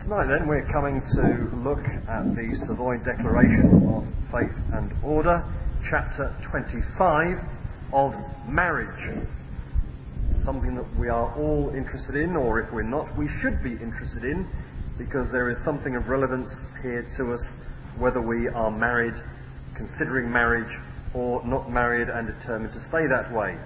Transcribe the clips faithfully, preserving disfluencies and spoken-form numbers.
Tonight then we're coming to look at the Savoy Declaration of Faith and Order, chapter twenty-five of marriage. Something that we are all interested in, or if we're not, we should be interested in, because there is something of relevance here to us whether we are married, considering marriage, or not married and determined to stay that way.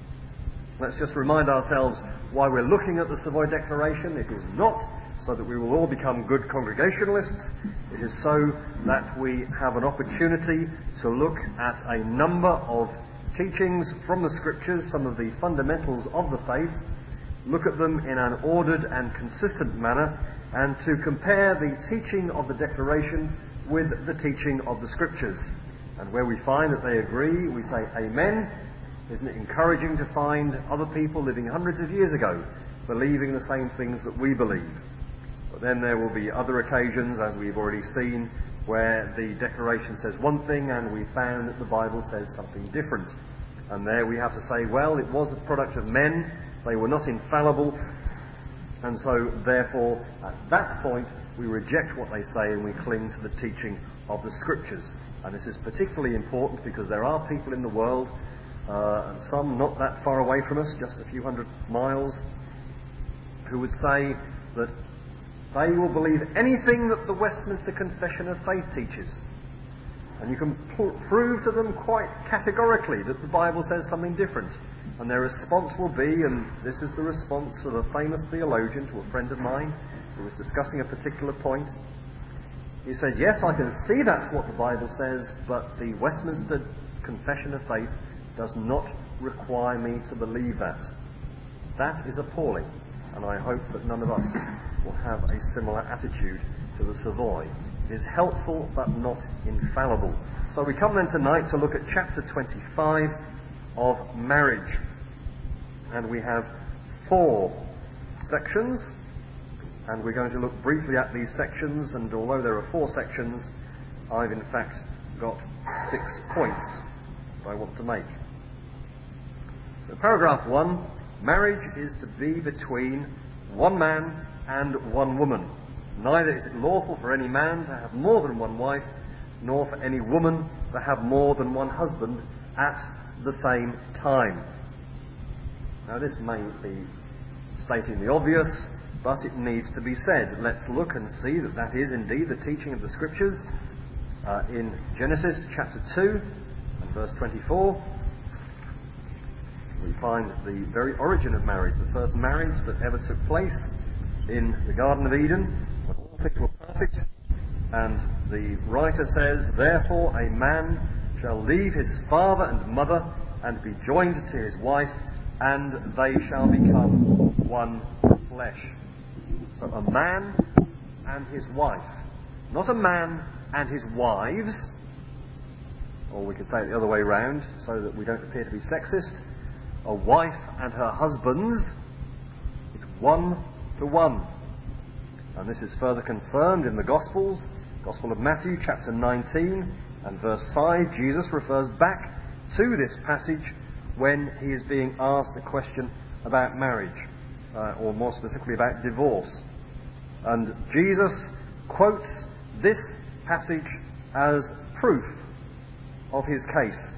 Let's just remind ourselves why we're looking at the Savoy Declaration. It is not so that we will all become good Congregationalists. It is so that we have an opportunity to look at a number of teachings from the Scriptures, some of the fundamentals of the faith, look at them in an ordered and consistent manner, and to compare the teaching of the Declaration with the teaching of the Scriptures. And where we find that they agree, we say Amen. Isn't it encouraging to find other people living hundreds of years ago believing the same things that we believe? But then there will be other occasions, as we've already seen, where the Declaration says one thing and we found that the Bible says something different. And there we have to say, well, it was a product of men, they were not infallible, and so therefore at that point we reject what they say and we cling to the teaching of the Scriptures. And this is particularly important because there are people in the world, uh, and some not that far away from us, just a few hundred miles, who would say that they will believe anything that the Westminster Confession of Faith teaches. And you can p- prove to them quite categorically that the Bible says something different. And their response will be, and this is the response of a famous theologian to a friend of mine who was discussing a particular point. He said, yes, I can see that's what the Bible says, but the Westminster Confession of Faith does not require me to believe that. That is appalling, and I hope that none of us will have a similar attitude to the Savoy. It is helpful but not infallible. So we come then tonight to look at chapter twenty-five of marriage. And we have four sections, and we're going to look briefly at these sections, and although there are four sections, I've in fact got six points that I want to make. So paragraph one, marriage is to be between one man and one woman. Neither is it lawful for any man to have more than one wife, nor for any woman to have more than one husband at the same time. Now this may be stating the obvious, but it needs to be said. Let's look and see that that is indeed the teaching of the Scriptures uh, in Genesis chapter two and verse twenty-four. We find the very origin of marriage, the first marriage that ever took place in the Garden of Eden, when all things were perfect. And the writer says, therefore a man shall leave his father and mother and be joined to his wife, and they shall become one flesh. So a man and his wife. Not a man and his wives, or we could say it the other way round so that we don't appear to be sexist. A wife and her husbands, it's one to one. And this is further confirmed in the Gospels. Gospel of Matthew chapter nineteen and verse five. Jesus refers back to this passage when he is being asked a question about marriage, uh, or more specifically about divorce. And Jesus quotes this passage as proof of his case.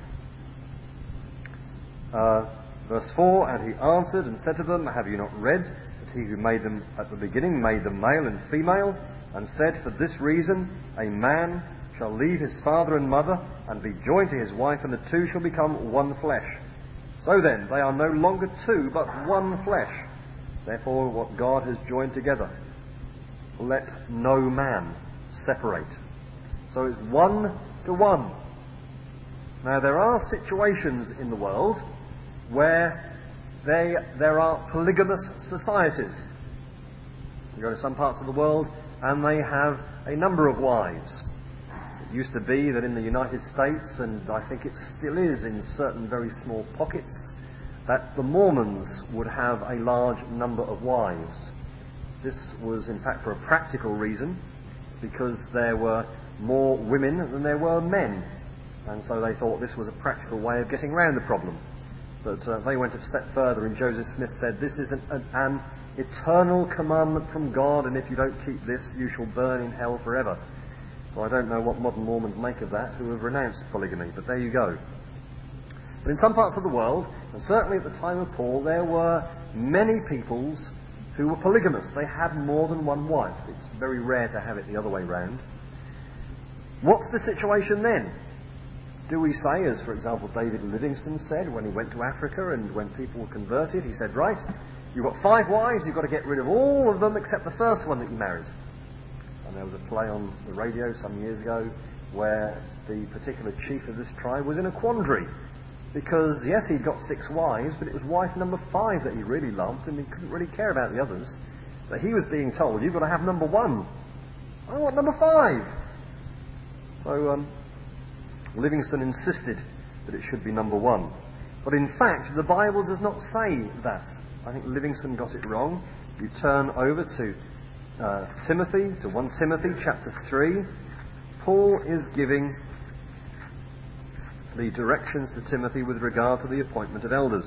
Uh, verse four, and he answered and said to them, have you not read that he who made them at the beginning made them male and female, and said, for this reason a man shall leave his father and mother and be joined to his wife, and the two shall become one flesh. So then, they are no longer two, but one flesh. Therefore, what God has joined together, let no man separate. So it's one to one. Now, there are situations in the world where they, there are polygamous societies. You go to some parts of the world and they have a number of wives. It used to be that in the United States, and I think it still is in certain very small pockets, that the Mormons would have a large number of wives. This was in fact for a practical reason. It's because there were more women than there were men. And so they thought this was a practical way of getting around the problem. But uh, they went a step further, and Joseph Smith said this is an, an, an eternal commandment from God, and if you don't keep this, you shall burn in hell forever. So I don't know what modern Mormons make of that, who have renounced polygamy, but there you go. But in some parts of the world, and certainly at the time of Paul, there were many peoples who were polygamous. They had more than one wife. It's very rare to have it the other way round. What's the situation then? Do we say, as for example David Livingstone said when he went to Africa and when people were converted, he said, right, you've got five wives, you've got to get rid of all of them except the first one that you married. And there was a play on the radio some years ago where the particular chief of this tribe was in a quandary. Because, yes, he'd got six wives, but it was wife number five that he really loved, and he couldn't really care about the others. But he was being told, you've got to have number one. I want number five. So, um, Livingstone insisted that it should be number one. But in fact, the Bible does not say that. I think Livingstone got it wrong. You turn over to uh, Timothy, to First Timothy chapter three. Paul is giving the directions to Timothy with regard to the appointment of elders.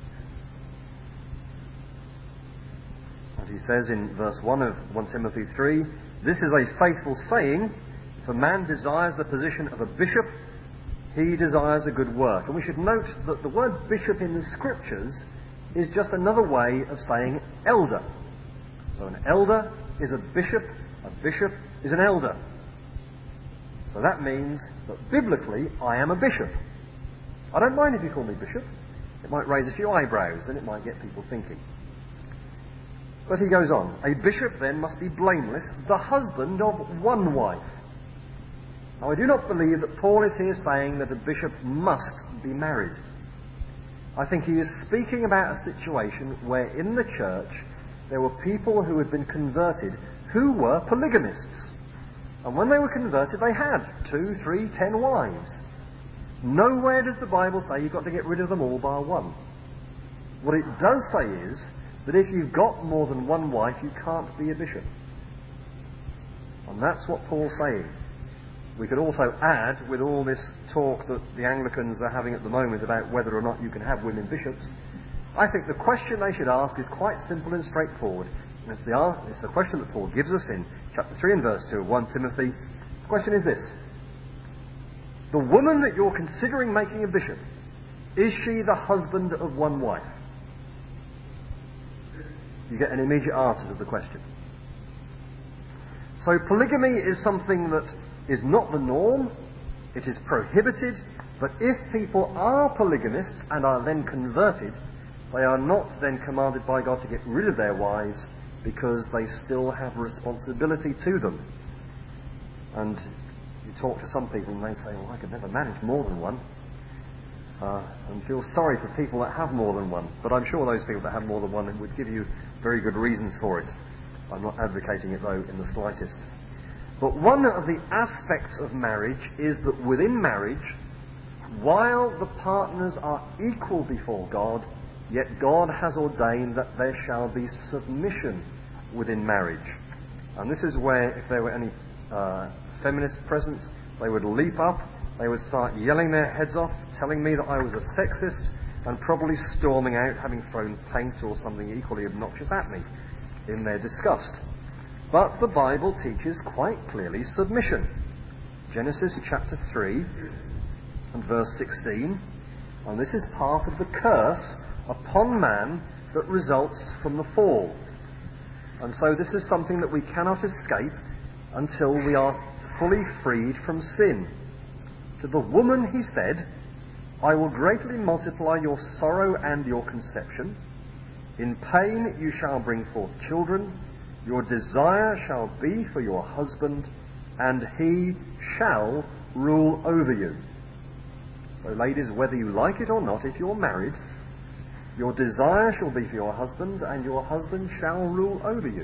And he says in verse one of First Timothy three, this is a faithful saying, if a man desires the position of a bishop, he desires a good work. And we should note that the word bishop in the Scriptures is just another way of saying elder. So an elder is a bishop, a bishop is an elder. So that means that biblically I am a bishop. I don't mind if you call me bishop. It might raise a few eyebrows and it might get people thinking. But he goes on. A bishop then must be blameless, the husband of one wife. Now I do not believe that Paul is here saying that a bishop must be married. I think he is speaking about a situation where in the church there were people who had been converted who were polygamists. And when they were converted, they had two, three, ten wives. Nowhere does the Bible say you've got to get rid of them all bar one. What it does say is that if you've got more than one wife, you can't be a bishop. And that's what Paul's saying. We could also add, with all this talk that the Anglicans are having at the moment about whether or not you can have women bishops, I think the question they should ask is quite simple and straightforward. And it's the, it's the question that Paul gives us in chapter three and verse two of First Timothy. The question is this. The woman that you're considering making a bishop, is she the husband of one wife? You get an immediate answer to the question. So polygamy is something that is not the norm. It is prohibited. But if people are polygamists and are then converted, they are not then commanded by God to get rid of their wives because they still have responsibility to them. And you talk to some people and they say, well, I could never manage more than one. Uh, and feel sorry for people that have more than one. But I'm sure those people that have more than one would give you very good reasons for it. I'm not advocating it, though, in the slightest. But one of the aspects of marriage is that within marriage, while the partners are equal before God, yet God has ordained that there shall be submission within marriage. And this is where, if there were any uh, feminists present, they would leap up, they would start yelling their heads off, telling me that I was a sexist, and probably storming out, having thrown paint or something equally obnoxious at me in their disgust. But the Bible teaches quite clearly submission. Genesis chapter three and verse sixteen, and this is part of the curse upon man that results from the fall. And so this is something that we cannot escape until we are fully freed from sin. To the woman he said, I will greatly multiply your sorrow and your conception. In pain you shall bring forth children. Your desire shall be for your husband, and he shall rule over you. So ladies, whether you like it or not, if you're married, your desire shall be for your husband, and your husband shall rule over you.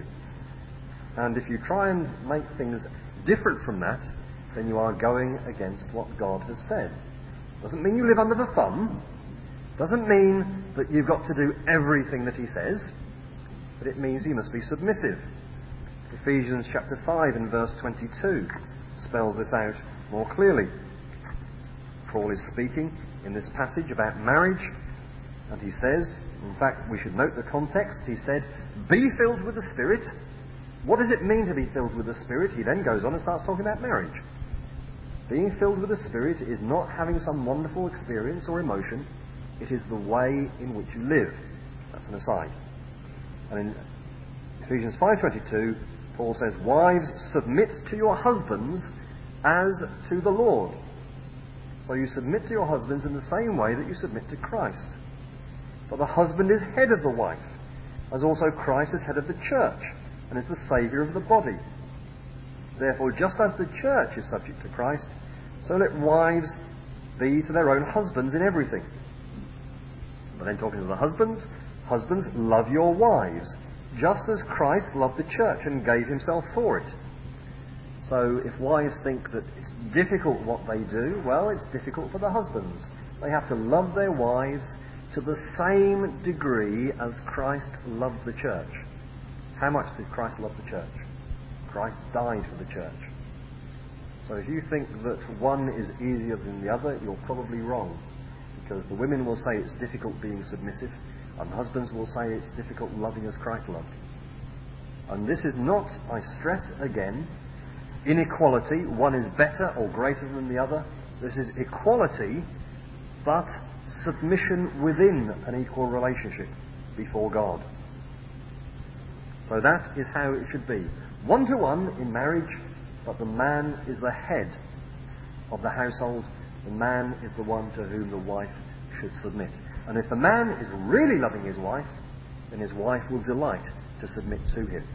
And if you try and make things different from that, then you are going against what God has said. Doesn't mean you live under the thumb. Doesn't mean that you've got to do everything that he says. But it means you must be submissive. Ephesians chapter five and verse twenty-two spells this out more clearly. Paul is speaking in this passage about marriage, And he says, in fact, we should note the context. He said, be filled with the Spirit. What does it mean to be filled with the Spirit? He then goes on and starts talking about marriage. Being filled with the Spirit is not having some wonderful experience or emotion. It is the way in which you live. That's an aside. And in Ephesians five twenty-two, Paul says, wives, submit to your husbands as to the Lord. So you submit to your husbands in the same way that you submit to Christ. For the husband is head of the wife, as also Christ is head of the church, and is the Saviour of the body. Therefore, just as the church is subject to Christ, so let wives be to their own husbands in everything. But then talking to the husbands, husbands, love your wives, just as Christ loved the church and gave himself for it. So if wives think that it's difficult what they do, well, it's difficult for the husbands. They have to love their wives to the same degree as Christ loved the church. How much did Christ love the church? Christ died for the church. So if you think that one is easier than the other, you're probably wrong. Because the women will say it's difficult being submissive, and husbands will say it's difficult loving as Christ loved. And this is not, I stress again, inequality. One is better or greater than the other. This is equality, but submission within an equal relationship before God. So that is how it should be. One to one in marriage, but the man is the head of the household. The man is the one to whom the wife should submit. And if the man is really loving his wife, then his wife will delight to submit to him.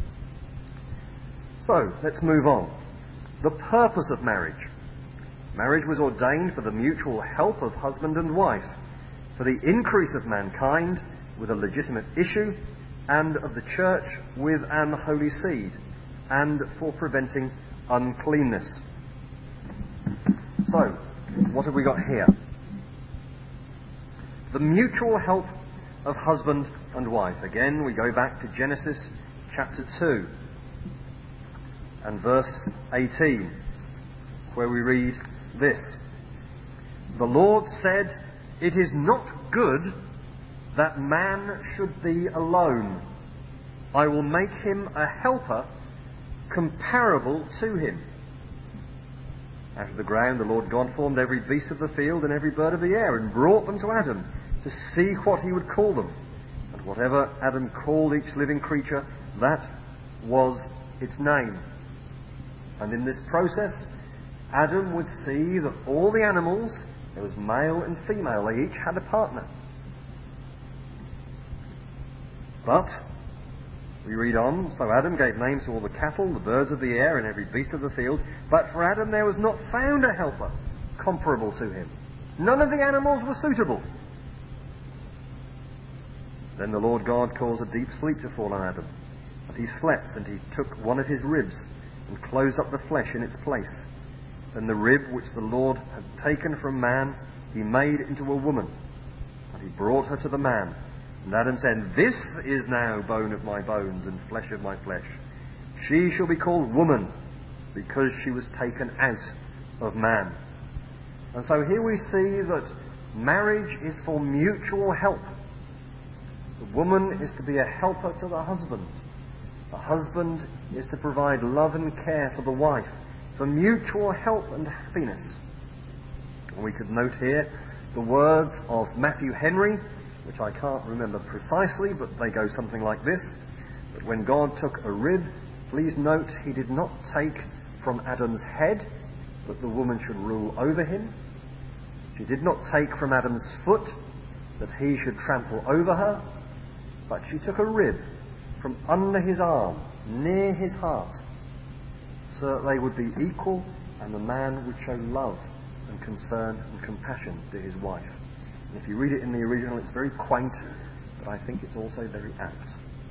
So, let's move on. The purpose of marriage. Marriage was ordained for the mutual help of husband and wife, for the increase of mankind with a legitimate issue, and of the church with an holy seed, and for preventing uncleanness. So, what have we got here? The mutual help of husband and wife. Again, we go back to Genesis chapter two and verse eighteen, where we read this. The Lord said, it is not good that man should be alone. I will make him a helper comparable to him. Out of the ground the Lord God formed every beast of the field and every bird of the air, and brought them to Adam to see what he would call them. And whatever Adam called each living creature, that was its name. And in this process, Adam would see that all the animals, there was male and female, they each had a partner. But, we read on, so Adam gave names to all the cattle, the birds of the air, and every beast of the field. But for Adam there was not found a helper comparable to him. None of the animals were suitable. Then the Lord God caused a deep sleep to fall on Adam. And he slept, and he took one of his ribs, and closed up the flesh in its place. Then the rib which the Lord had taken from man, he made into a woman. And he brought her to the man. And Adam said, this is now bone of my bones and flesh of my flesh. She shall be called woman, because she was taken out of man. And so here we see that marriage is for mutual help. The woman is to be a helper to the husband. The husband is to provide love and care for the wife, for mutual help and happiness. And we could note here the words of Matthew Henry, which I can't remember precisely, but they go something like this. But when God took a rib, please note he did not take from Adam's head, that the woman should rule over him. She did not take from Adam's foot, that he should trample over her. But she took a rib from under his arm, near his heart, so that they would be equal and the man would show love and concern and compassion to his wife. And if you read it in the original, it's very quaint, but I think it's also very apt.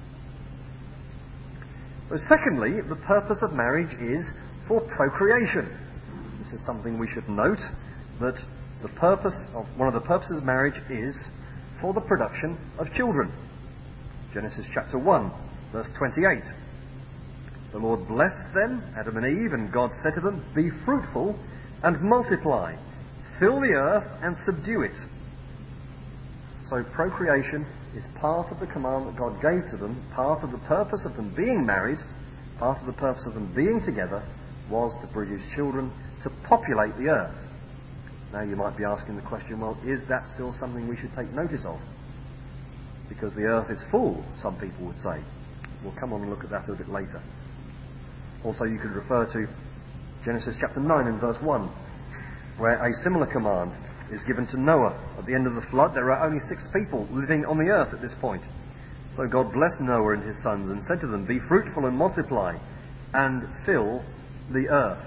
But secondly, the purpose of marriage is for procreation. This is something we should note, that the purpose of one of the purposes of marriage is for the production of children. Genesis chapter one, verse twenty-eight. The Lord blessed them, Adam and Eve, and God said to them, be fruitful and multiply, fill the earth and subdue it. So procreation is part of the command that God gave to them. Part of the purpose of them being married, part of the purpose of them being together, was to produce children to populate the earth. Now you might be asking the question, well, is that still something we should take notice of? Because the earth is full, some people would say. We'll come on and look at that a bit later. Also, you could refer to Genesis chapter nine and verse one, where a similar command is given to Noah. At the end of the flood, there are only six people living on the earth at this point. So God blessed Noah and his sons and said to them, "Be fruitful and multiply, and fill the earth."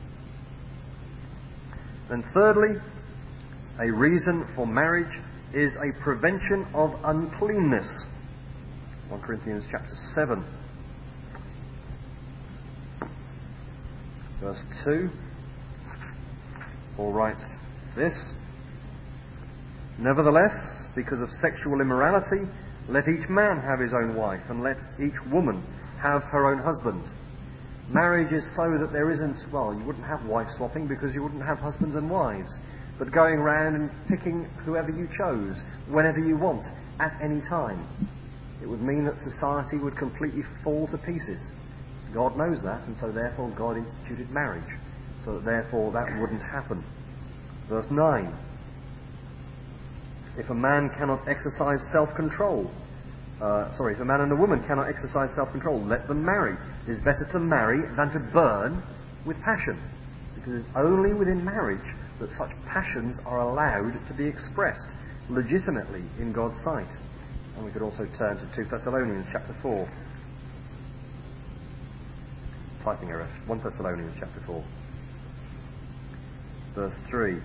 Then thirdly, a reason for marriage is a prevention of uncleanness. First Corinthians chapter seven, verse two. Paul writes this: "Nevertheless, because of sexual immorality, let each man have his own wife, and let each woman have her own husband." Marriage is so that there isn't, well, you wouldn't have wife swapping because you wouldn't have husbands and wives, but going round and picking whoever you chose, whenever you want, at any time. It would mean that society would completely fall to pieces. God knows that, and so therefore God instituted marriage, so that therefore that wouldn't happen. Verse nine. If a man cannot exercise self-control, uh, sorry, if a man and a woman cannot exercise self-control, let them marry. It is better to marry than to burn with passion, because it's only within marriage that such passions are allowed to be expressed legitimately in God's sight. And we could also turn to Second Thessalonians chapter four. Typing error. First Thessalonians chapter four. Verse three.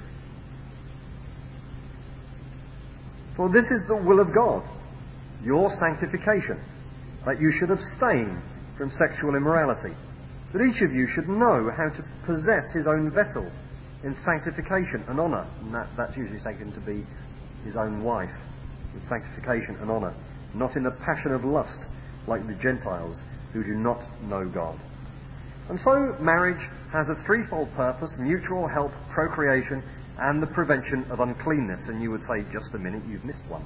"For this is the will of God, your sanctification, that you should abstain from sexual immorality, that each of you should know how to possess his own vessel in sanctification and honour." And that, that's usually taken to be his own wife, in sanctification and honour, not in the passion of lust, like the Gentiles who do not know God. And so marriage has a threefold purpose: mutual help, procreation, and the prevention of uncleanness. And you would say, just a minute, you've missed one.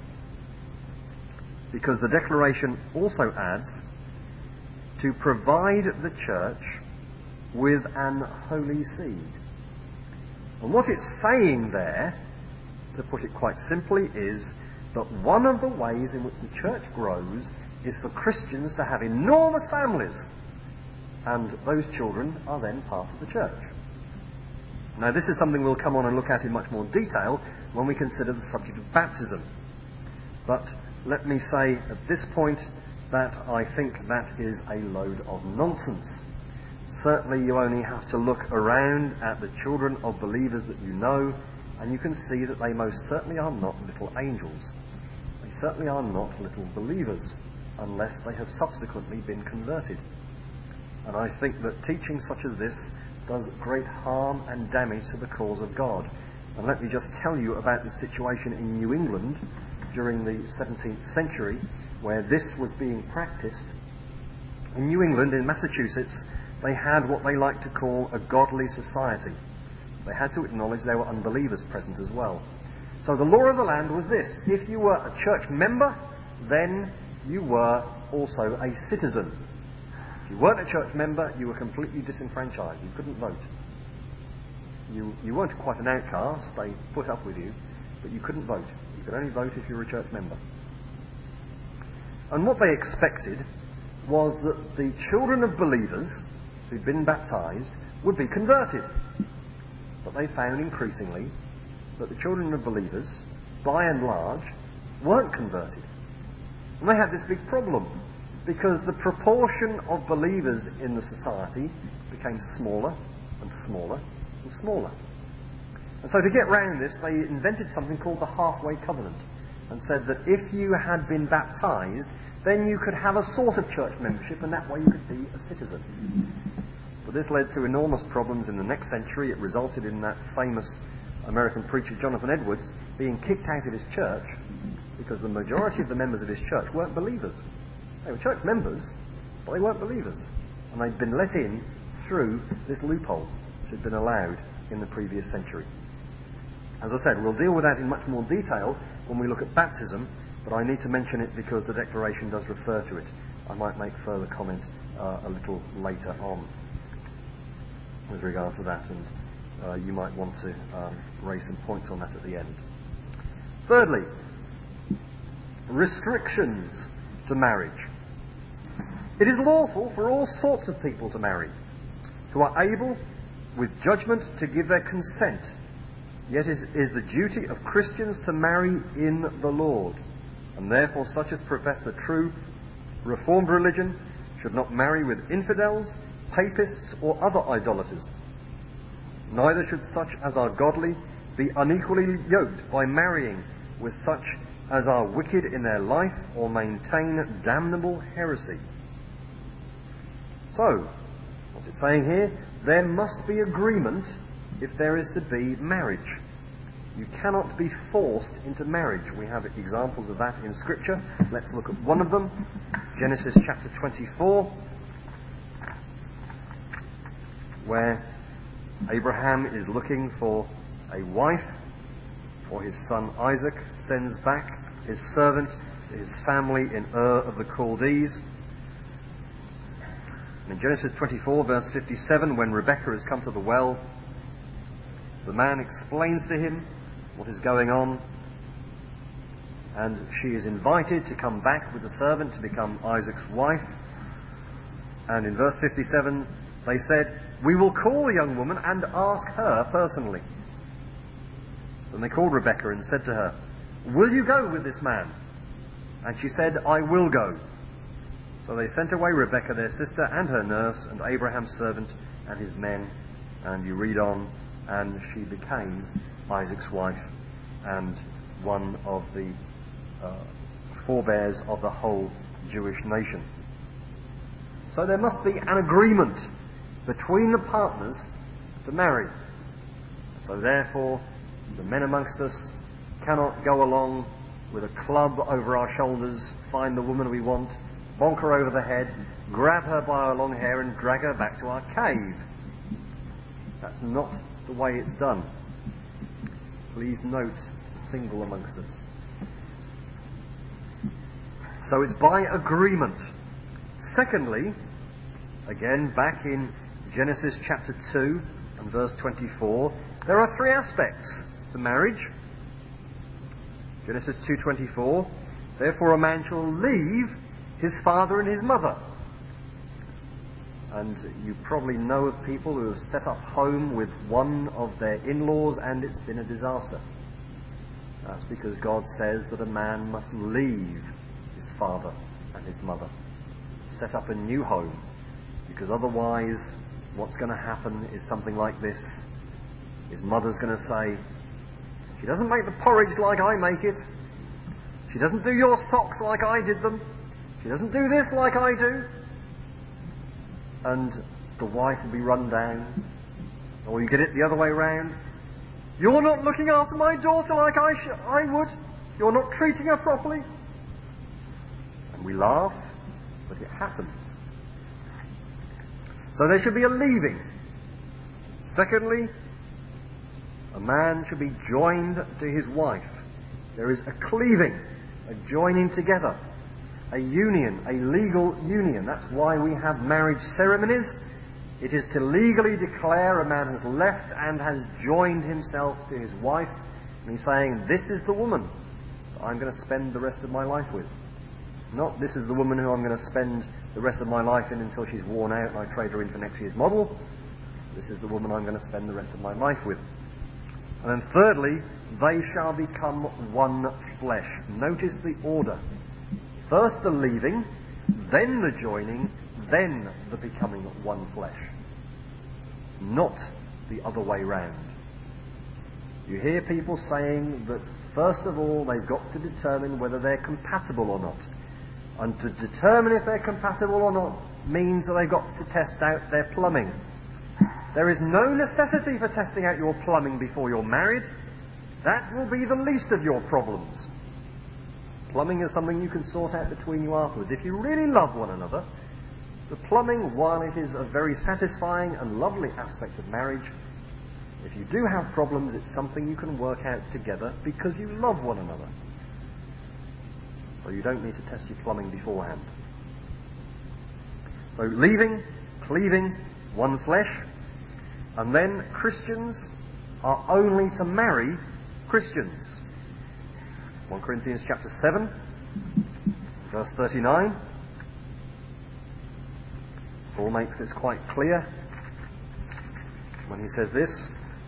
Because the declaration also adds, to provide the church with an holy seed. And what it's saying there, to put it quite simply, is that one of the ways in which the church grows is for Christians to have enormous families, and those children are then part of the church. Now, this is something we'll come on and look at in much more detail when we consider the subject of baptism. But let me say at this point that I think that is a load of nonsense. Certainly you only have to look around at the children of believers that you know, and you can see that they most certainly are not little angels. They certainly are not little believers, unless they have subsequently been converted. And I think that teaching such as this does great harm and damage to the cause of God. And let me just tell you about the situation in New England during the seventeenth century, where this was being practiced. In New England, in Massachusetts, they had what they like to call a godly society. They had to acknowledge there were unbelievers present as well. So the law of the land was this: if you were a church member, then you were also a citizen. If you weren't a church member, you were completely disenfranchised. You couldn't vote. You, you weren't quite an outcast. They put up with you, but you couldn't vote. You could only vote if you were a church member. And what they expected was that the children of believers who'd been baptized would be converted. But they found increasingly that the children of believers, by and large, weren't converted. And they had this big problem, because the proportion of believers in the society became smaller and smaller and smaller. And so to get round this, they invented something called the halfway covenant, and said that if you had been baptized, then you could have a sort of church membership, and that way you could be a citizen. But this led to enormous problems in the next century. It resulted in that famous American preacher Jonathan Edwards being kicked out of his church because the majority of the members of his church weren't believers. They were church members, but they weren't believers. And they'd been let in through this loophole which had been allowed in the previous century. As I said, we'll deal with that in much more detail when we look at baptism, but I need to mention it because the declaration does refer to it. I might make further comment uh, a little later on with regard to that, and uh, you might want to um, raise some points on that at the end. Thirdly, restrictions to marriage. It is lawful for all sorts of people to marry, who are able, with judgment, to give their consent. Yet it is the duty of Christians to marry in the Lord, and therefore such as profess the true Reformed religion should not marry with infidels, papists, or other idolaters. Neither should such as are godly be unequally yoked by marrying with such as are wicked in their life or maintain damnable heresy. So, what's it saying here? There must be agreement if there is to be marriage. You cannot be forced into marriage. We have examples of that in Scripture. Let's look at one of them. Genesis chapter twenty-four, where Abraham is looking for a wife for his son Isaac, sends back his servant to his family in Ur of the Chaldees. And in Genesis twenty-four, verse fifty-seven, when Rebekah has come to the well, the man explains to him what is going on, and she is invited to come back with the servant to become Isaac's wife. And in verse fifty-seven, they said, "We will call the young woman and ask her personally." Then they called Rebekah and said to her, "Will you go with this man?" And she said, "I will go." So they sent away Rebekah, their sister, and her nurse, and Abraham's servant, and his men. And you read on, and she became Isaac's wife, and one of the uh, forebears of the whole Jewish nation. So there must be an agreement between the partners to marry. So therefore, the men amongst us cannot go along with a club over our shoulders, find the woman we want, bonk her over the head, grab her by her long hair and drag her back to our cave. That's not the way it's done. Please note the single amongst us. So it's by agreement. Secondly, again back in Genesis chapter two and verse twenty-four, there are three aspects to marriage. Genesis two twenty-four, therefore a man shall leave his father and his mother. And you probably know of people who have set up home with one of their in-laws and it's been a disaster. That's because God says that a man must leave his father and his mother, set up a new home, because otherwise what's going to happen is something like this. His mother's going to say, "She doesn't make the porridge like I make it. She doesn't do your socks like I did them. She doesn't do this like I do." And the wife will be run down. Or you get it the other way round. "You're not looking after my daughter like I, sh- I would. You're not treating her properly." And we laugh, but it happens. So there should be a leaving. Secondly, a man should be joined to his wife. There is a cleaving, a joining together, a union, a legal union. That's why we have marriage ceremonies. It is to legally declare a man has left and has joined himself to his wife, and he's saying, "This is the woman that I'm going to spend the rest of my life with." Not, "This is the woman who I'm going to spend the rest of my life in until she's worn out and I trade her in for next year's model." This is the woman I'm going to spend the rest of my life with. And then thirdly, they shall become one flesh. Notice the order. First the leaving, then the joining, then the becoming one flesh. Not the other way round. You hear people saying that first of all they've got to determine whether they're compatible or not. And to determine if they're compatible or not means that they've got to test out their plumbing. There is no necessity for testing out your plumbing before you're married. That will be the least of your problems. Plumbing is something you can sort out between you afterwards. If you really love one another, the plumbing, while it is a very satisfying and lovely aspect of marriage, if you do have problems, it's something you can work out together because you love one another. So you don't need to test your plumbing beforehand. So leaving, cleaving, one flesh. And then Christians are only to marry Christians. First Corinthians chapter seven, verse thirty-nine. Paul makes this quite clear when he says this: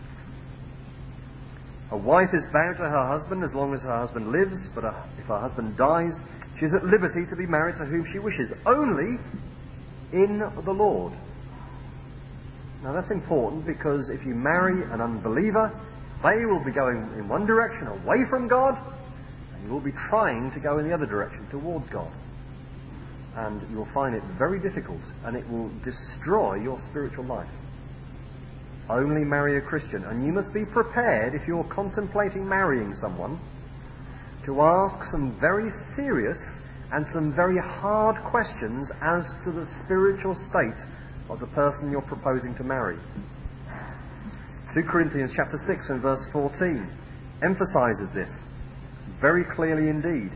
a wife is bound to her husband as long as her husband lives, but if her husband dies, she is at liberty to be married to whom she wishes, only in the Lord. Now that's important, because if you marry an unbeliever, they will be going in one direction away from God, and you will be trying to go in the other direction towards God. And you'll find it very difficult, and it will destroy your spiritual life. Only marry a Christian. And you must be prepared, if you're contemplating marrying someone, to ask some very serious and some very hard questions as to the spiritual state of the person you're proposing to marry. Second Corinthians chapter six and verse fourteen emphasises this very clearly indeed.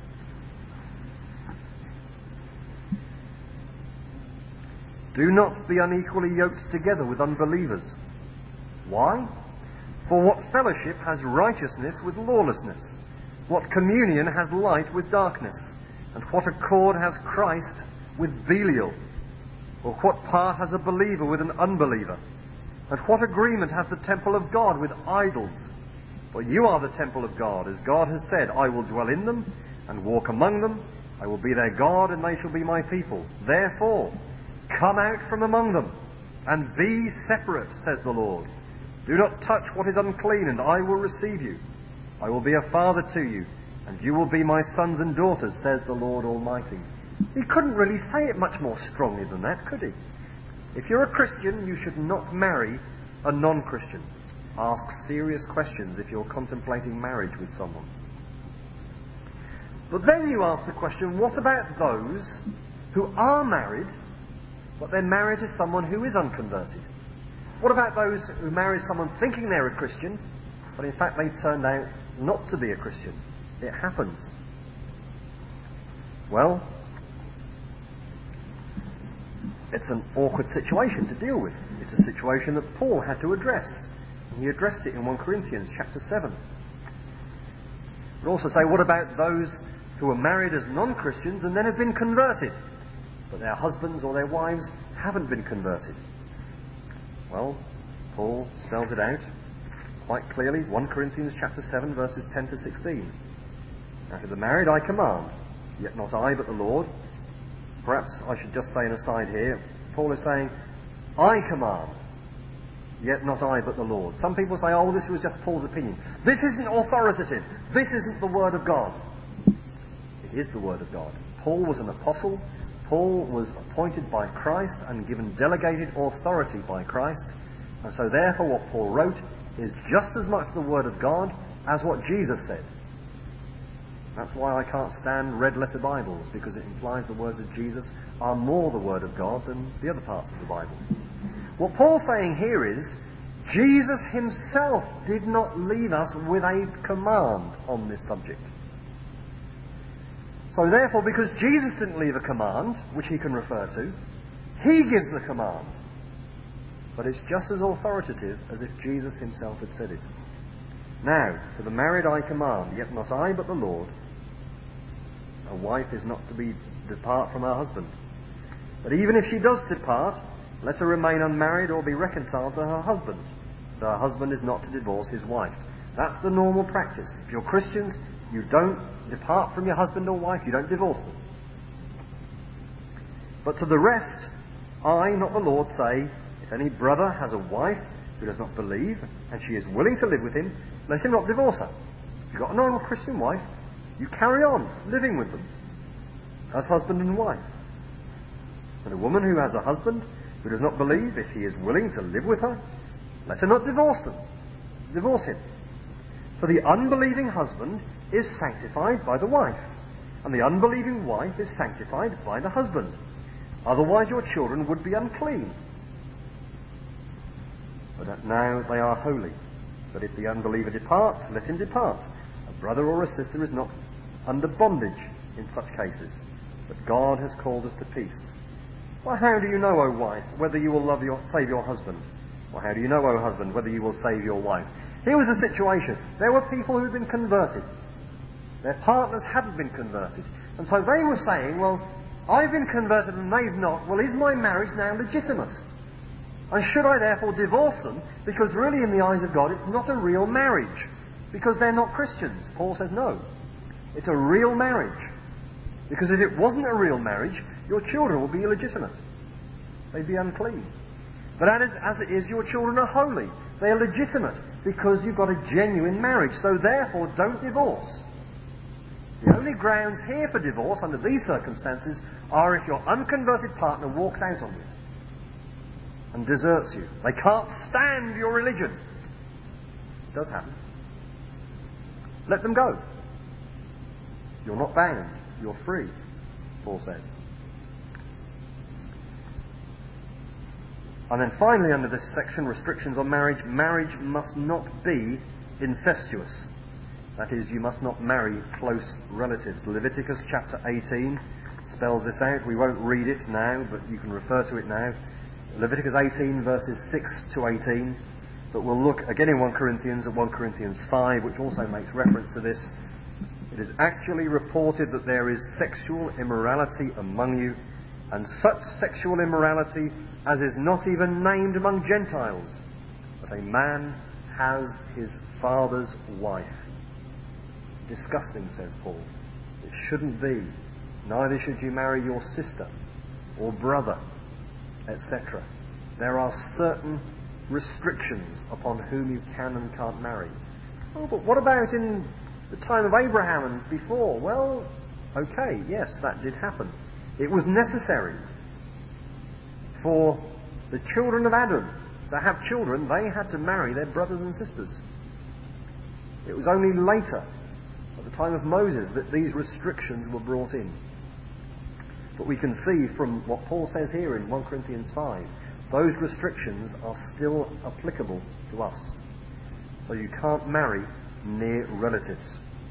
Do not be unequally yoked together with unbelievers. Why? For what fellowship has righteousness with lawlessness? What communion has light with darkness? And what accord has Christ with Belial? Or what part has a believer with an unbeliever? And what agreement has the temple of God with idols? For you are the temple of God, as God has said, I will dwell in them and walk among them. I will be their God, and they shall be my people. Therefore, come out from among them, and be separate, says the Lord. Do not touch what is unclean, and I will receive you. I will be a father to you, and you will be my sons and daughters, says the Lord Almighty. He couldn't really say it much more strongly than that, could he? If you're a Christian, you should not marry a non-Christian. Ask serious questions if you're contemplating marriage with someone. But then you ask the question, what about those who are married, but they're married to someone who is unconverted? What about those who marry someone thinking they're a Christian, but in fact they turned out not to be a Christian? It happens. Well, it's an awkward situation to deal with. It's a situation that Paul had to address. He addressed it in First Corinthians chapter seven. But also say, what about those who are married as non-Christians and then have been converted, but their husbands or their wives haven't been converted? Well, Paul spells it out quite clearly. First Corinthians chapter seven, verses ten to sixteen. Now to the married I command, yet not I but the Lord. Perhaps I should just say an aside here. Paul is saying, I command, yet not I but the Lord. Some people say, oh, this was just Paul's opinion. This isn't authoritative. This isn't the Word of God. It is the Word of God. Paul was an apostle. Paul was appointed by Christ and given delegated authority by Christ. And so therefore what Paul wrote is just as much the Word of God as what Jesus said. That's why I can't stand red-letter Bibles, because it implies the words of Jesus are more the Word of God than the other parts of the Bible. What Paul's saying here is, Jesus himself did not leave us with a command on this subject. So therefore, because Jesus didn't leave a command, which he can refer to, he gives the command. But it's just as authoritative as if Jesus himself had said it. Now, to the married I command, yet not I but the Lord, a wife is not to be depart from her husband. But even if she does depart, let her remain unmarried or be reconciled to her husband. But her husband is not to divorce his wife. That's the normal practice. If you're Christians, you don't depart from your husband or wife, you don't divorce them. But to the rest, I, not the Lord, say, if any brother has a wife who does not believe, and she is willing to live with him, let him not divorce her. If you've got a normal Christian wife, you carry on living with them as husband and wife. And a woman who has a husband who does not believe, if he is willing to live with her, let her not divorce them. Divorce him. For the unbelieving husband is sanctified by the wife, and the unbelieving wife is sanctified by the husband. Otherwise your children would be unclean. But now they are holy. But if the unbeliever departs, let him depart. A brother or a sister is not under bondage, in such cases. But God has called us to peace. Well, how do you know, O wife, whether you will love your, save your husband? Or how do you know, O husband, whether you will save your wife? Here was the situation. There were people who had been converted. Their partners hadn't been converted. And so they were saying, well, I've been converted and they've not. Well, is my marriage now legitimate? And should I therefore divorce them? Because really in the eyes of God it's not a real marriage. Because they're not Christians. Paul says no. It's a real marriage. Because if it wasn't a real marriage, your children would be illegitimate. They'd be unclean. But as, as it is, your children are holy. They are legitimate because you've got a genuine marriage. So therefore, don't divorce. The only grounds here for divorce under these circumstances are if your unconverted partner walks out on you and deserts you. They can't stand your religion. It does happen. Let them go. You're not bound. You're free, Paul says. And then finally, under this section, restrictions on marriage, marriage must not be incestuous. That is, you must not marry close relatives. Leviticus chapter eighteen spells this out. We won't read it now, but you can refer to it now. Leviticus eighteen, verses six to eighteen. But we'll look again in First Corinthians at First Corinthians five, which also makes reference to this. It is actually reported that there is sexual immorality among you, and such sexual immorality as is not even named among Gentiles, but a man has his father's wife. Disgusting, says Paul. It shouldn't be. Neither should you marry your sister or brother, et cetera. There are certain restrictions upon whom you can and can't marry. Oh, but what about in the time of Abraham and before? Well, okay, yes, that did happen. It was necessary for the children of Adam to have children. They had to marry their brothers and sisters. It was only later, at the time of Moses, that these restrictions were brought in. But we can see from what Paul says here in First Corinthians five, those restrictions are still applicable to us. So you can't marry near relatives.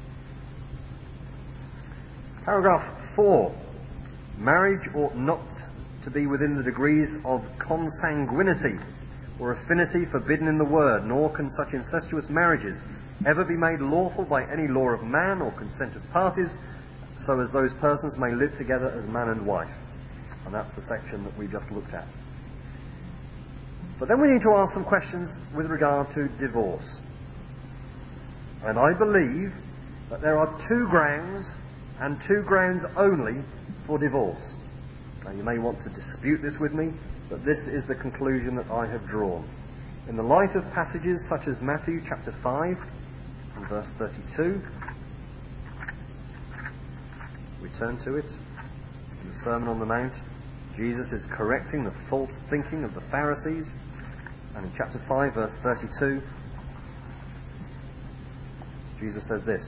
Paragraph four. Marriage ought not to be within the degrees of consanguinity or affinity forbidden in the word, nor can such incestuous marriages ever be made lawful by any law of man or consent of parties, so as those persons may live together as man and wife. And that's the section that we just looked at. But then we need to ask some questions with regard to divorce. And I believe that there are two grounds, and two grounds only, for divorce. Now you may want to dispute this with me, but this is the conclusion that I have drawn. In the light of passages such as Matthew chapter five and verse thirty-two, we turn to it. In the Sermon on the Mount, Jesus is correcting the false thinking of the Pharisees. And in chapter five, verse thirty-two, Jesus says this: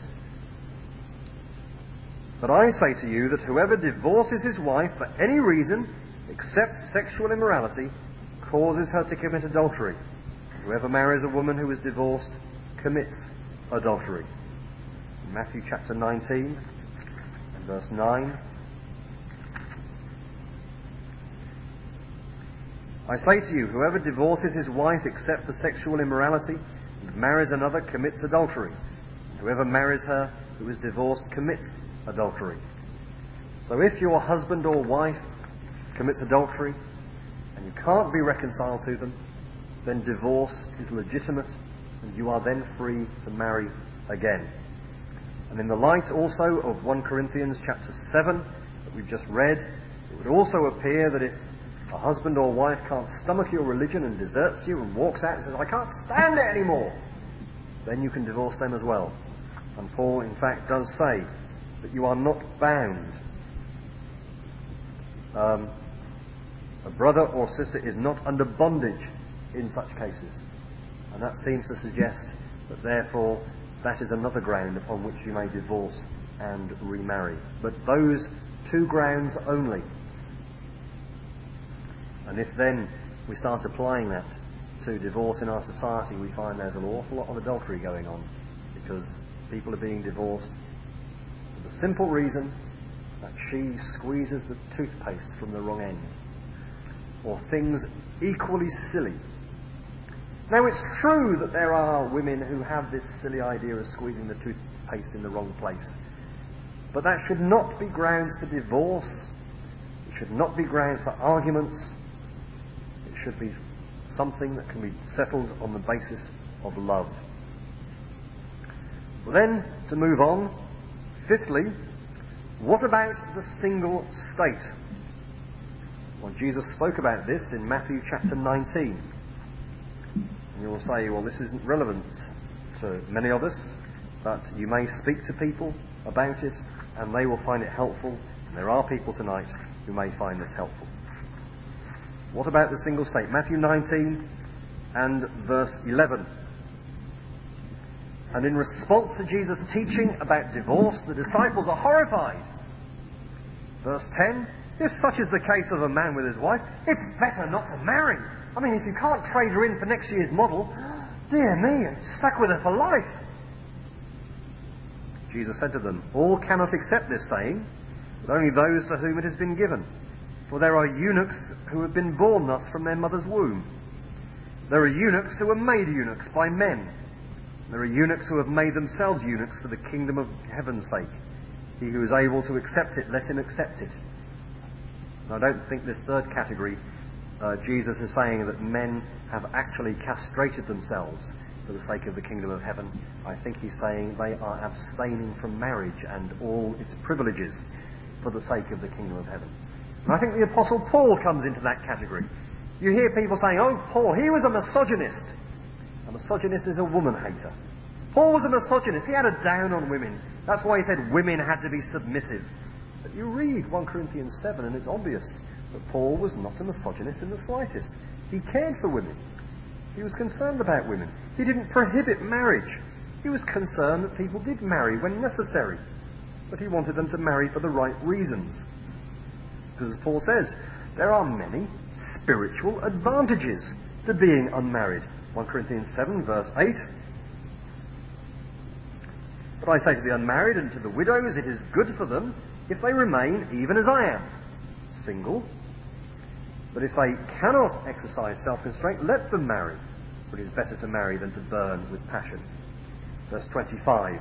"But I say to you that whoever divorces his wife for any reason except sexual immorality causes her to commit adultery. Whoever marries a woman who is divorced commits adultery." In Matthew chapter nineteen and verse nine, "I say to you, whoever divorces his wife except for sexual immorality and marries another commits adultery. Whoever marries her who is divorced commits adultery." So if your husband or wife commits adultery and you can't be reconciled to them, then divorce is legitimate and you are then free to marry again. And in the light also of First Corinthians chapter seven that we've just read, it would also appear that if a husband or wife can't stomach your religion and deserts you and walks out and says, "I can't stand it anymore," then you can divorce them as well. And Paul, in fact, does say that you are not bound. Um, a brother or sister is not under bondage in such cases. And that seems to suggest that therefore that is another ground upon which you may divorce and remarry. But those two grounds only. And if then we start applying that to divorce in our society, we find there's an awful lot of adultery going on, because people are being divorced for the simple reason that she squeezes the toothpaste from the wrong end, or things equally silly. Now, it's true that there are women who have this silly idea of squeezing the toothpaste in the wrong place, but that should not be grounds for divorce. It should not be grounds for arguments. It should be something that can be settled on the basis of love. Well, then, to move on, fifthly, what about the single state? Well, Jesus spoke about this in Matthew chapter nineteen. And you'll say, well, this isn't relevant to many of us, but you may speak to people about it and they will find it helpful. And there are people tonight who may find this helpful. What about the single state? Matthew nineteen and verse eleven. And in response to Jesus' teaching about divorce, the disciples are horrified. Verse ten, if such is the case of a man with his wife, it's better not to marry. I mean, if you can't trade her in for next year's model, dear me, you're stuck with her for life. Jesus said to them, all cannot accept this saying, but only those to whom it has been given. For there are eunuchs who have been born thus from their mother's womb. There are eunuchs who are made eunuchs by men. There are eunuchs who have made themselves eunuchs for the kingdom of heaven's sake. He who is able to accept it, let him accept it. And I don't think this third category, uh, Jesus is saying that men have actually castrated themselves for the sake of the kingdom of heaven. I think he's saying they are abstaining from marriage and all its privileges for the sake of the kingdom of heaven. And I think the Apostle Paul comes into that category. You hear people saying, oh, Paul, he was a misogynist. A misogynist is a woman hater. Paul was a misogynist. He had a down on women. That's why he said women had to be submissive. But you read First Corinthians seven and it's obvious that Paul was not a misogynist in the slightest. He cared for women. He was concerned about women. He didn't prohibit marriage. He was concerned that people did marry when necessary. But he wanted them to marry for the right reasons. Because as Paul says, there are many spiritual advantages to being unmarried. First Corinthians seven, verse eight. But I say to the unmarried and to the widows, it is good for them if they remain even as I am, single. But if they cannot exercise self-constraint, let them marry. For it is better to marry than to burn with passion. Verse twenty-five.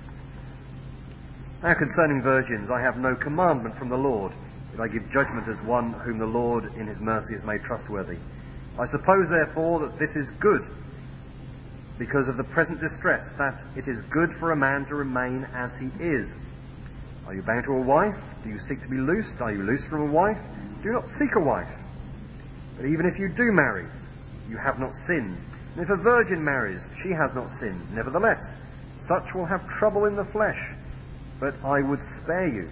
Now concerning virgins, I have no commandment from the Lord, but I give judgment as one whom the Lord in his mercy has made trustworthy. I suppose, therefore, that this is good, because of the present distress, that it is good for a man to remain as he is. Are you bound to a wife? Do you seek to be loosed? Are you loosed from a wife? Do not seek a wife. But even if you do marry, you have not sinned. And if a virgin marries, she has not sinned. Nevertheless, such will have trouble in the flesh, but I would spare you.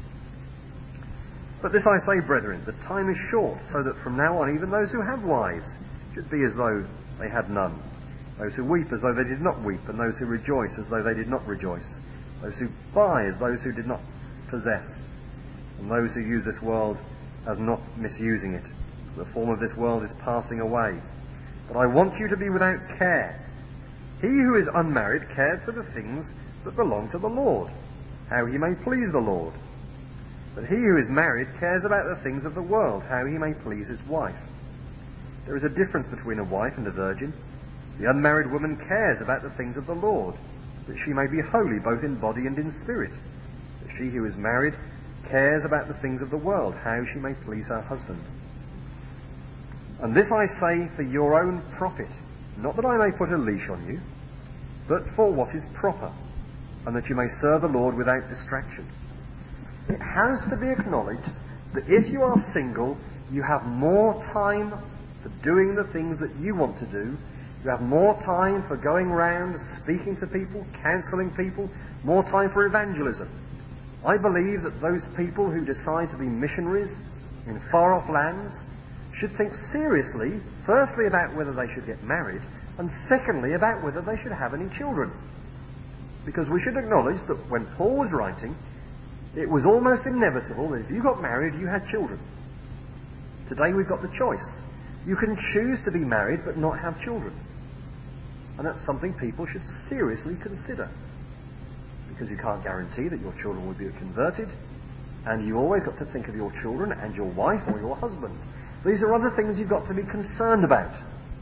But this I say, brethren, the time is short, so that from now on even those who have wives should be as though they had none. Those who weep as though they did not weep, and those who rejoice as though they did not rejoice. Those who buy as those who did not possess, and those who use this world as not misusing it. The form of this world is passing away. But I want you to be without care. He who is unmarried cares for the things that belong to the Lord, how he may please the Lord. But he who is married cares about the things of the world, how he may please his wife. There is a difference between a wife and a virgin. The unmarried woman cares about the things of the Lord, that she may be holy both in body and in spirit. But she who is married cares about the things of the world, how she may please her husband. And this I say for your own profit, not that I may put a leash on you, but for what is proper, and that you may serve the Lord without distraction. It has to be acknowledged that if you are single, you have more time for doing the things that you want to do. You have more time for going around, speaking to people, counselling people, more time for evangelism. I believe that those people who decide to be missionaries in far-off lands should think seriously, firstly, about whether they should get married, and secondly, about whether they should have any children. Because we should acknowledge that when Paul was writing, it was almost inevitable that if you got married, you had children. Today we've got the choice. You can choose to be married but not have children. And that's something people should seriously consider. Because you can't guarantee that your children will be converted. And you always got to think of your children and your wife or your husband. These are other things you've got to be concerned about.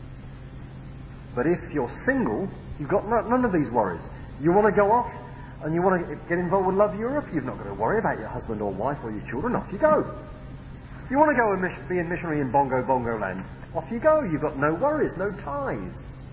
But if you're single, you've got none of these worries. You want to go off and you want to get involved with Love Europe, you've not got to worry about your husband or wife or your children. Off you go. You want to go and be a missionary in Bongo Bongo land, off you go. You've got no worries, no ties.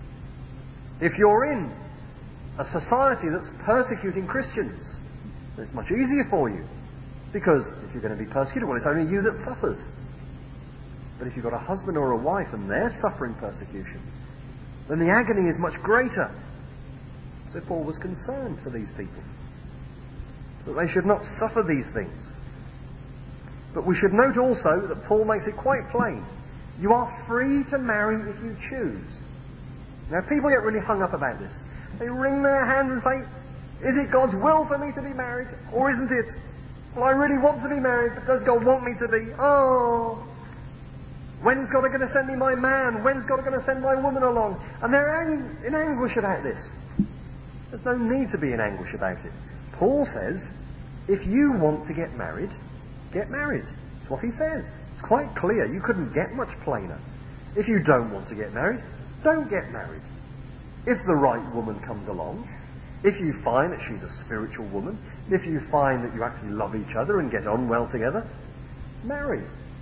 If you're in a society that's persecuting Christians, it's much easier for you. Because if you're going to be persecuted, well, it's only you that suffers. But if you've got a husband or a wife and they're suffering persecution, then the agony is much greater. So Paul was concerned for these people, that they should not suffer these things. But we should note also that Paul makes it quite plain. You are free to marry if you choose. Now, people get really hung up about this. They wring their hands and say, is it God's will for me to be married, or isn't it? Well, I really want to be married, but does God want me to be? Oh, when's God going to send me my man? When's God going to send my woman along? And they're ang- in anguish about this. There's no need to be in anguish about it. Paul says, if you want to get married, get married. That's what he says. It's quite clear. You couldn't get much plainer. If you don't want to get married, don't get married. If the right woman comes along, if you find that she's a spiritual woman, if you find that you actually love each other and get on well together, marry.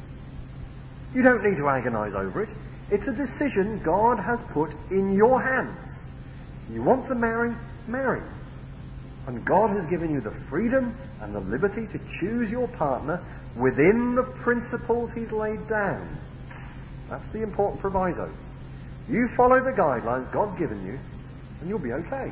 You don't need to agonise over it. It's a decision God has put in your hands. You want to marry, marry. And God has given you the freedom and the liberty to choose your partner within the principles He's laid down. That's the important proviso. You follow the guidelines God's given you, and you'll be okay.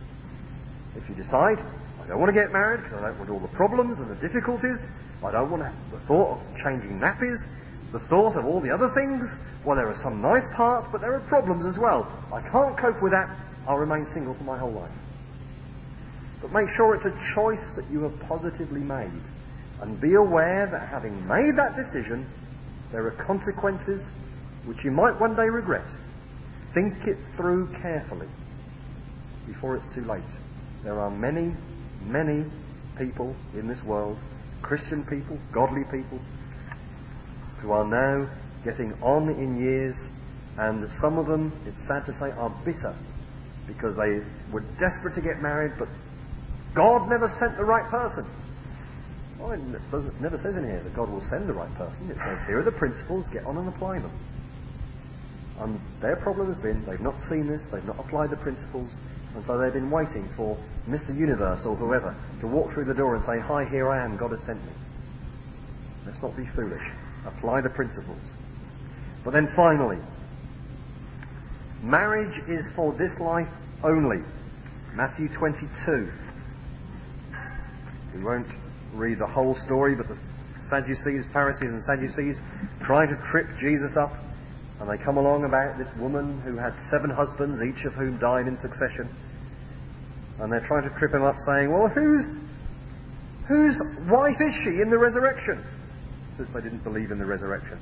If you decide, I don't want to get married because I don't want all the problems and the difficulties, I don't want to have the thought of changing nappies, the thought of all the other things, well, there are some nice parts, but there are problems as well. I can't cope with that, I'll remain single for my whole life. But make sure it's a choice that you have positively made. And be aware that having made that decision, there are consequences which you might one day regret. Think it through carefully before it's too late. There are many, many people in this world, Christian people, godly people, who are now getting on in years, and some of them, it's sad to say, are bitter because they were desperate to get married, but God never sent the right person. Well, it doesn't, never says in here that God will send the right person. It says, here are the principles, get on and apply them. And their problem has been, they've not seen this, they've not applied the principles, and so they've been waiting for Mister Universe or whoever to walk through the door and say, hi, here I am, God has sent me. Let's not be foolish. Apply the principles. But then finally, marriage is for this life only. Matthew twenty-two. We won't read the whole story, but the Sadducees, Pharisees and Sadducees trying to trip Jesus up, and they come along about this woman who had seven husbands, each of whom died in succession, and they're trying to trip him up saying, well, whose whose wife is she in the resurrection? Since they didn't believe in the resurrection.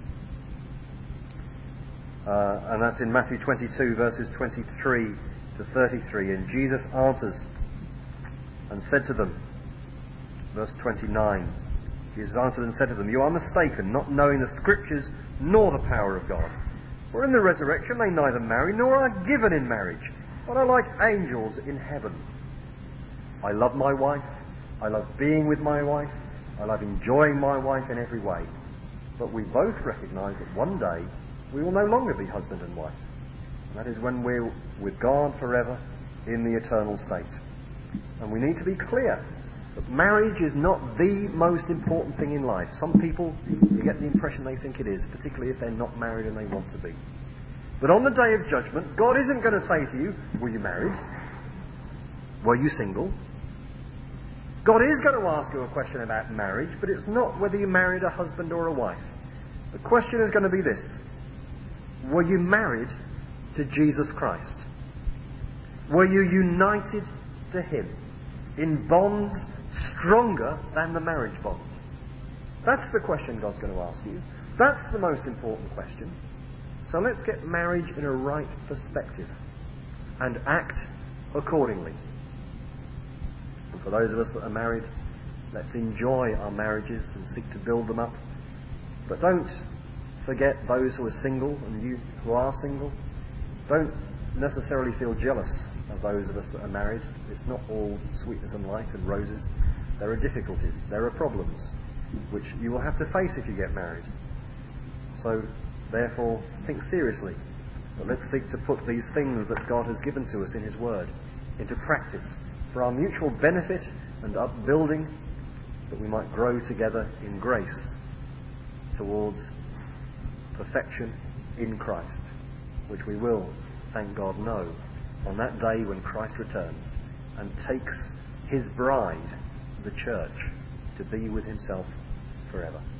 Uh, and that's in Matthew twenty-two, verses twenty-three to thirty-three. And Jesus answers and said to them, verse twenty-nine, Jesus answered and said to them, you are mistaken, not knowing the Scriptures nor the power of God. For in the resurrection they neither marry nor are given in marriage, but are like angels in heaven. I love my wife, I love being with my wife, I love enjoying my wife in every way. But we both recognise that one day we will no longer be husband and wife. And that is when we're with God forever in the eternal state. And we need to be clear that marriage is not the most important thing in life. Some people, you get the impression they think it is, particularly if they're not married and they want to be. But on the day of judgment, God isn't going to say to you, were you married? Were you single? God is going to ask you a question about marriage, but it's not whether you married a husband or a wife. The question is going to be this. Were you married to Jesus Christ? Were you united to Him in bonds stronger than the marriage bond? That's the question God's going to ask you. That's the most important question. So let's get marriage in a right perspective and act accordingly. And for those of us that are married, Let's enjoy our marriages and seek to build them up. But don't forget those who are single, and you who are single. Don't necessarily feel jealous of those of us that are married. It's not all sweetness and light and roses. There are difficulties, there are problems, which you will have to face if you get married. So, therefore, think seriously. But let's seek to put these things that God has given to us in His Word into practice for our mutual benefit and upbuilding, that we might grow together in grace towards perfection in Christ, which we will, thank God, know on that day when Christ returns and takes His bride, the church, to be with Himself forever.